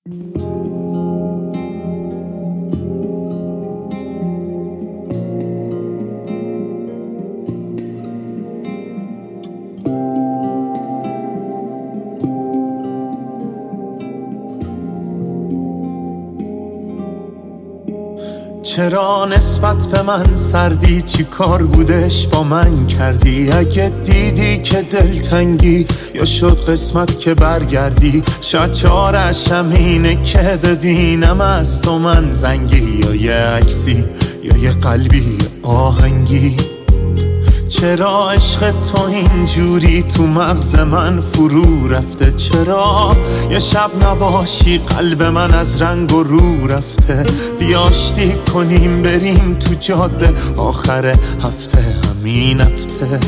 چرا نسبت به من سردی؟ چی کار بودش با من کردی؟ اگه دیدی که دلتنگی یا شد قسمت که برگردی، شاید چارش همینه که ببینم از تو من زنگی، یا یه عکسی یا یه قلبی آهنگی. چرا عشق تو اینجوری تو مغز من فرو رفته؟ چرا یه شب نباشی قلب من از رنگ و رو رفته؟ بیاشتی کنیم بریم تو جاده آخر هفته، همین هفته.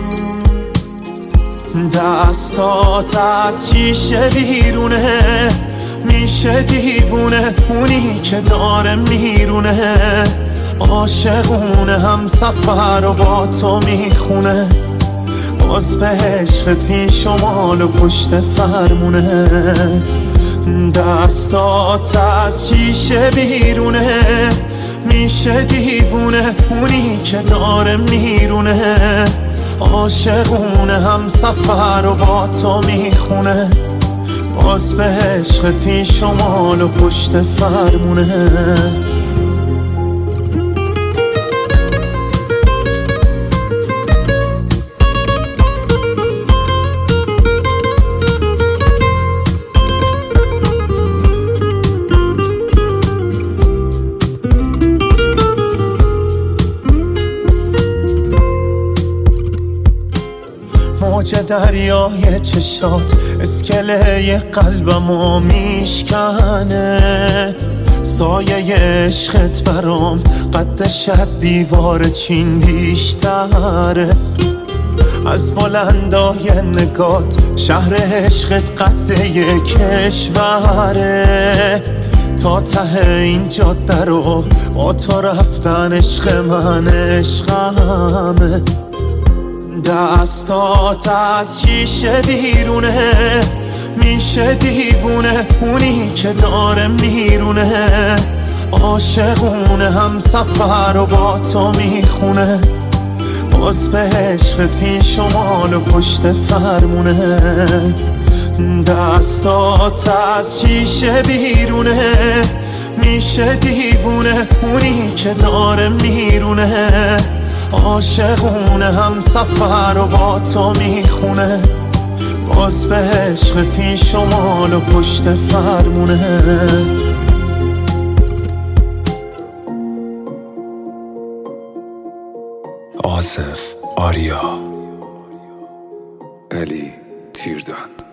دستات از شیشه بیرونه، میشه دیوونه اونی که داره میرونه. عاشقونه هم سفر و با تو میخونه، باز به عشقت شمال و پشت فرمونه. دستات از شیشه بیرونه، میشه دیوونه اونی که داره میرونه. عاشقونه هم سفر و با تو میخونه، باز به عشقت شمال و پشت فرمونه. موج دریای چشات اسکله قلبمو میشکنه. سایه عشقت برام قدش از دیوار چین بیشتره. از بلندای نگات شهر عشقت قد یک کشوره. تا ته این جاده رو با تو رفتن عشق من عشقمه. دستات از شیشه بیرونه، میشه دیوونه اونی که داره میرونه. عاشقونه هم سفر و با تو میخونه، باز به عشقت شمال و پشت فرمونه. دستات از شیشه بیرونه، میشه دیوونه اونی که داره میرونه. عاشقونه هم سفر و با تو میخونه، باز به عشقت شمال و پشت فرمونه. آصف آریا، علی تیردان.